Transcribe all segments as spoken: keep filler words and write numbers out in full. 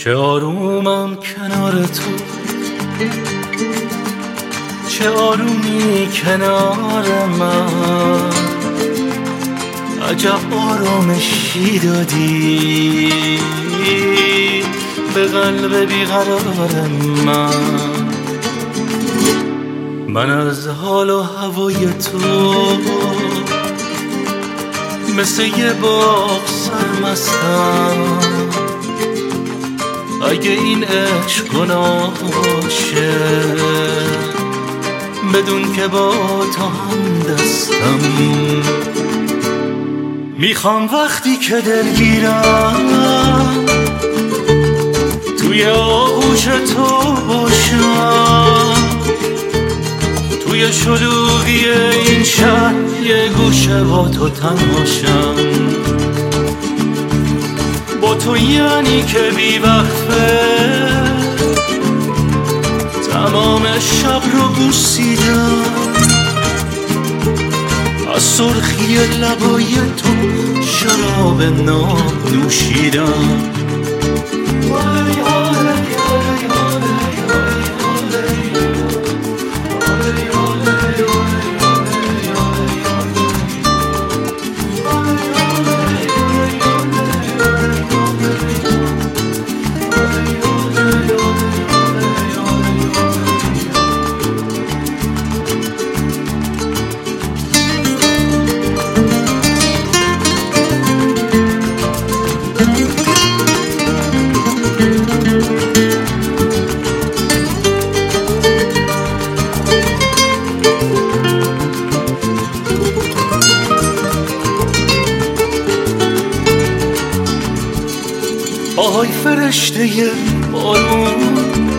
چه آرومم کنار تو، چه آرومی کنار من، عجب آرامشی دادی به قلب بیقرار من. من از حال و هوای تو مثل یه باغ سرمستم. اگه این عشق گناهشه بدون که با تو هم دستم. میخوام وقتی که دلگیرم توی آغوش تو باشم، توی شلوغی این شهر یه گوشه با تو تنهاشم. با تو یعنی که بی وقفه تمام شب رو بوسیدم، از سرخی لبای تو شراب ناب نوشیدم. آهای فرشته بارون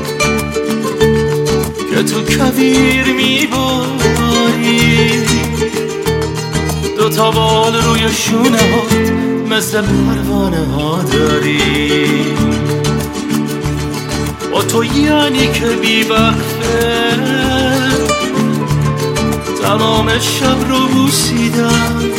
که تو کویر میباری، دوتا بال روی شونه ها مثل پروانه ها داری. با تو یعنی که بی وقفه تمام شب رو بوسیدم،